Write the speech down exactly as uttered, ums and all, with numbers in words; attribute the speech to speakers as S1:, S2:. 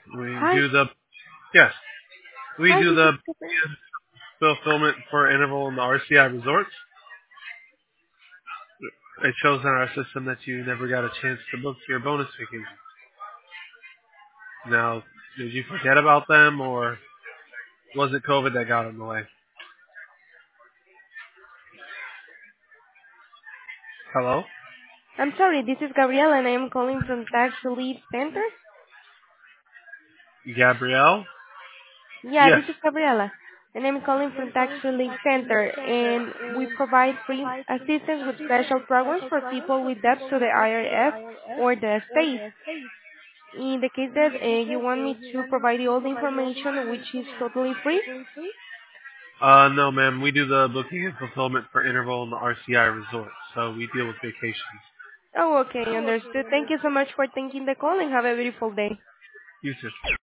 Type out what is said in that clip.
S1: We
S2: Hi.
S1: do the yes, we
S2: Hi,
S1: do
S2: this is
S1: the
S2: Gabriela.
S1: fulfillment for Interval and the R C I resorts. It shows in our system that you never got a chance to book your bonus vacation. Now, did you forget about them, or was it COVID that got in the way? Hello,
S2: I'm sorry, this is Gabriela and I am calling from Tax Relief Center.
S1: Gabrielle.
S2: Yeah,
S1: Yes.
S2: this is Gabriela. And I'm calling from Tax Relief Center and we provide free assistance with special programs for people with debts to the I R S or the state. In the case that uh, you want me to provide you all the information which is totally free.
S1: Uh, no, ma'am. We do the booking and fulfillment for Interval and the R C I resorts, so we deal with vacations.
S2: Oh, okay, understood. Thank you so much for taking the call and have a beautiful day.
S1: You too.